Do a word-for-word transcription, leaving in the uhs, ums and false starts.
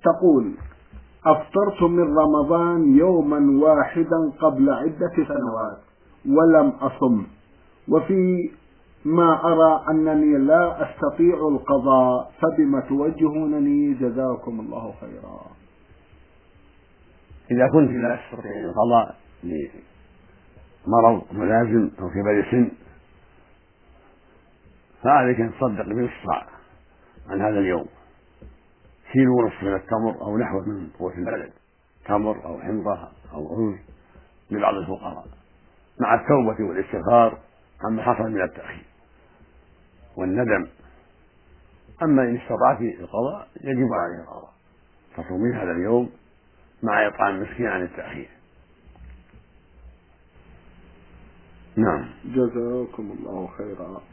تقول: أفطرت من رمضان يوما واحدا قبل عدة سنوات ولم أصم، وفي ما أرى أنني لا أستطيع القضاء، فبما توجهونني جزاكم الله خيرا. إذا كنت لا تستطيع القضاء لمرض ملازم أو كبر سن فعليك أن تصدق بنصف عن هذا اليوم، كيلو ونصف من التمر أو نحو من قوت البلد، تمر أو حنطة أو عوز لبعض الفقراء، مع التوبة والاستغفار عما حصل من التأخير والندم. أما إن استطعت القضاء يجب عليه القضاء، تصومين هذا اليوم مع إطعام مسكين عن التأخير. نعم. جزاكم الله خيرا.